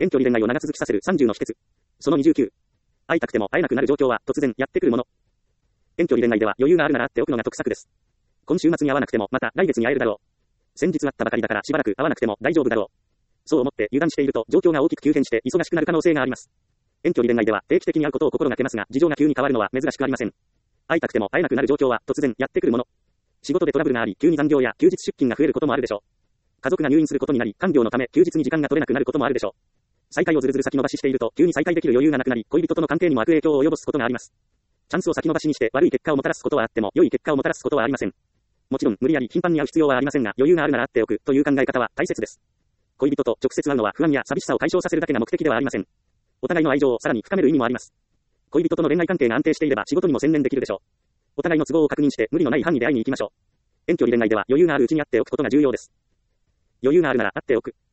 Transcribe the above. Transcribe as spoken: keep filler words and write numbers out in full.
遠距離恋愛を長続きさせるさんじゅうの秘訣。そのにじゅうきゅう。会いたくても会えなくなる状況は突然やってくるもの。遠距離恋愛では余裕があるなら会っておくのが得策です。今週末に会わなくてもまた来月に会えるだろう。先日会ったばかりだからしばらく会わなくても大丈夫だろう。そう思って油断していると状況が大きく急変して忙しくなる可能性があります。遠距離恋愛では定期的に会うことを心がけますが、事情が急に変わるのは珍しくありません。会いたくても会えなくなる状況は突然やってくるもの。仕事でトラブルがあり、急に残業や休日出勤が増えることもあるでしょう。家族が入院することになり、看病のため休日に時間が取れなくなることもあるでしょう。再会をずるずる先延ばししていると、急に再会できる余裕がなくなり、恋人との関係にも悪影響を及ぼすことがあります。チャンスを先延ばしにして悪い結果をもたらすことはあっても、良い結果をもたらすことはありません。もちろん、無理やり頻繁に会う必要はありませんが、余裕があるなら会っておくという考え方は大切です。恋人と直接会うのは不安や寂しさを解消させるだけが目的ではありません。お互いの愛情をさらに深める意味もあります。恋人との恋愛関係が安定していれば仕事にも専念できるでしょう。お互いの都合を確認して無理のない範囲で会いに行きましょう。遠距離恋愛では余裕があるうちに会っておくことが重要です。余裕があるなら会っておく。